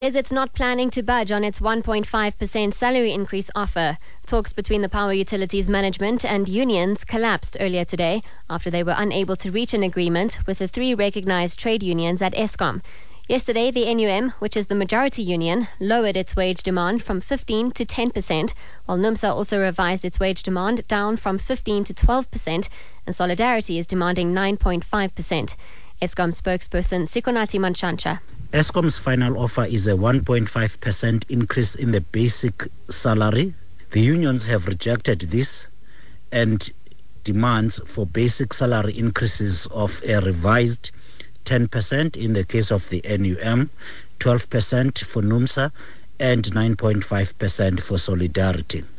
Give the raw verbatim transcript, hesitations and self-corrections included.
Is it's not planning to budge on its one point five percent salary increase offer. Talks between the Power Utilities Management and unions collapsed earlier today after they were unable to reach an agreement with the three recognized trade unions at Eskom. Yesterday, the N U M, which is the majority union, lowered its wage demand from fifteen to ten percent, while NUMSA also revised its wage demand down from fifteen to twelve percent, and Solidarity is demanding nine point five percent. Eskom spokesperson Sikonati Manchancha. Eskom's final offer is a one point five percent increase in the basic salary. The unions have rejected this and demands for basic salary increases of a revised ten percent in the case of the N U M, twelve percent for NUMSA, and nine point five percent for Solidarity.